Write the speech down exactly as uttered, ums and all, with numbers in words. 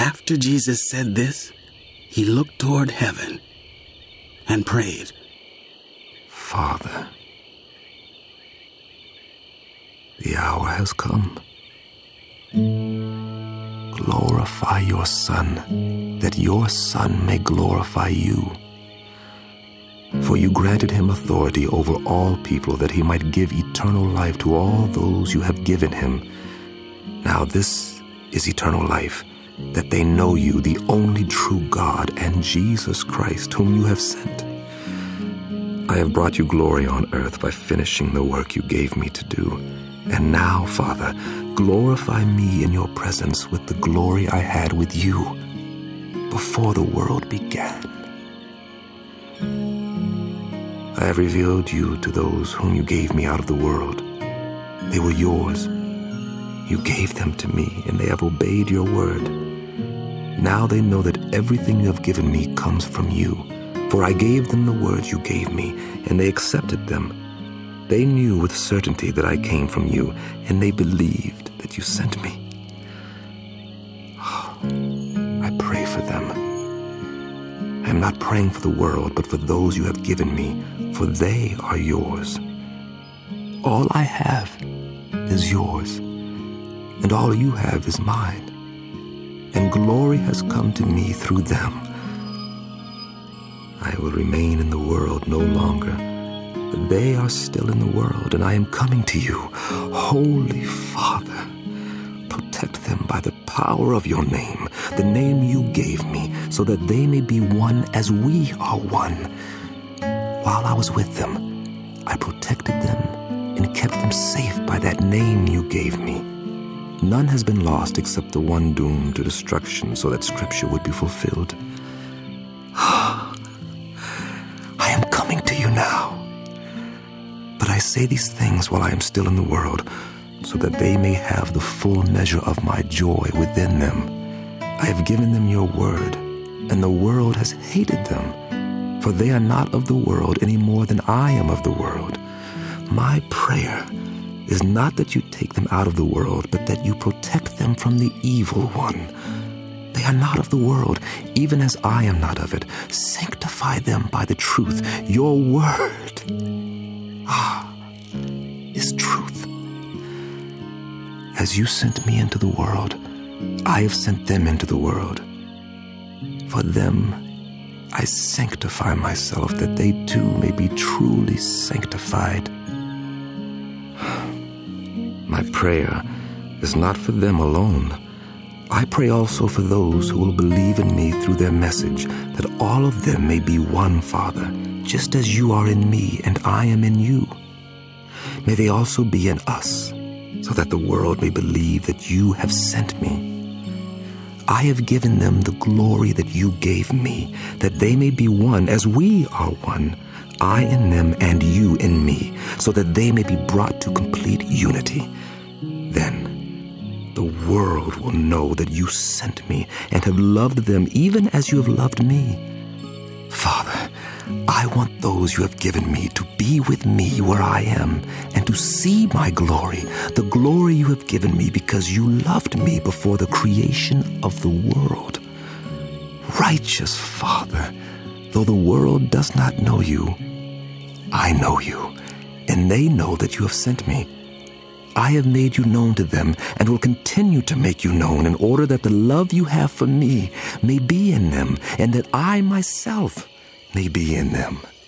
After Jesus said this, he looked toward heaven and prayed, Father, the hour has come. Glorify your Son, that your Son may glorify you. For you granted him authority over all people, that he might give eternal life to all those you have given him. Now this is eternal life, that they know you, the only true God, and Jesus Christ, whom you have sent. I have brought you glory on earth by finishing the work you gave me to do. And now, Father, glorify me in your presence with the glory I had with you before the world began. I have revealed you to those whom you gave me out of the world. They were yours. You gave them to me, and they have obeyed your word. Now they know that everything you have given me comes from you. For I gave them the words you gave me, and they accepted them. They knew with certainty that I came from you, and they believed that you sent me. Oh, I pray for them. I am not praying for the world, but for those you have given me, for they are yours. All I have is yours, and all you have is mine, and glory has come to me through them. I will remain in the world no longer, but they are still in the world, and I am coming to you. Holy Father, protect them by the power of your name, the name you gave me, so that they may be one as we are one. While I was with them, I protected them and kept them safe by that name you gave me. None has been lost except the one doomed to destruction, so that Scripture would be fulfilled. I am coming to you now. But I say these things while I am still in the world, so that they may have the full measure of my joy within them. I have given them your word, and the world has hated them, for they are not of the world any more than I am of the world. My prayer is not that you take them out of the world, but that you protect them from the evil one. They are not of the world, even as I am not of it. Sanctify them by the truth. Your word, ah, is truth. As you sent me into the world, I have sent them into the world. For them, I sanctify myself, that they too may be truly sanctified. My prayer is not for them alone. I pray also for those who will believe in me through their message, that all of them may be one, Father, just as you are in me and I am in you. May they also be in us, so that the world may believe that you have sent me. I have given them the glory that you gave me, that they may be one as we are one, I in them and you in me, so that they may be brought to complete unity. Then the world will know that you sent me and have loved them even as you have loved me. Father, I want those you have given me to be with me where I am and to see my glory, the glory you have given me because you loved me before the creation of the world. Righteous Father, though the world does not know you, I know you, and they know that you have sent me. I have made you known to them and will continue to make you known, in order that the love you have for me may be in them, and that I myself may be in them.